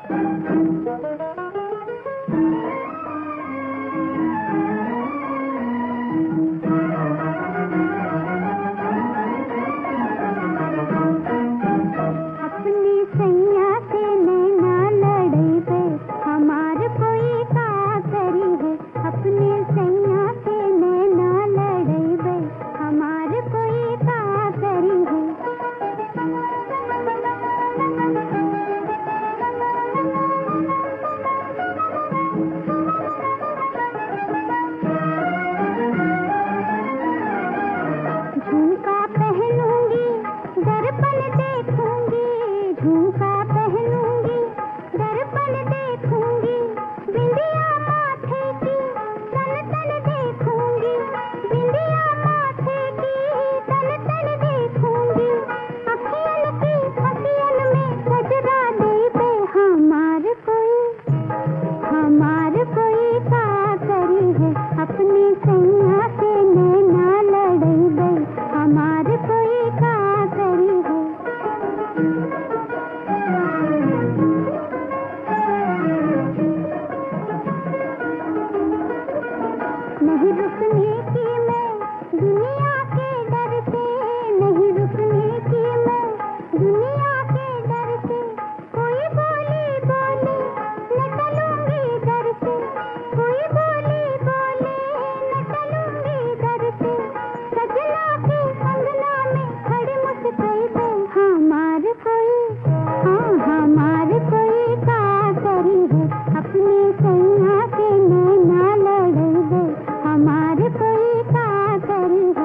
नहीं रुकने की मैं दुनिया के डर से, नहीं रुकने की मैं दुनिया के डर से। कोई बोली बोले न टलूंगी डर से, कोई बोली बोले न टलूंगी डर से। सजना के अंगना में खड़ी मुस्कुराई दे हमारे कोई, हाँ हमारे कोई का करी है अपने सैया के नैना लड़े दे हमारे कोई का करी है।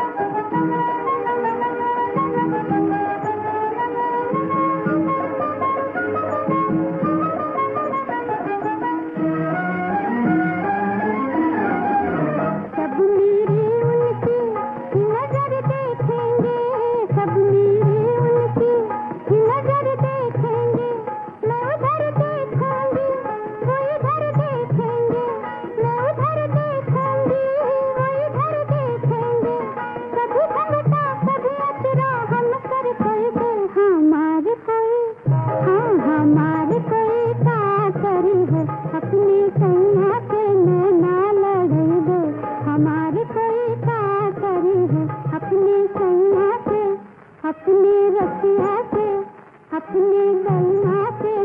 सब मेरी उनकी नजर देखेंगे, सब मेरी उनकी नजर देखेंगे। मैं उधर देखूंगी वो इधर देखेंगे, मैं उधर देखूंगी वो इधर देखेंगे। कभी घंटा कभी अतरा हम कर कोई दे हमारे कोई, हाँ हमारे कोई का करी है अपने सैया के नैना लड़े दे हमारे कोई का करी है अपने सैया से, अपने रसिया से, अपने गैया से।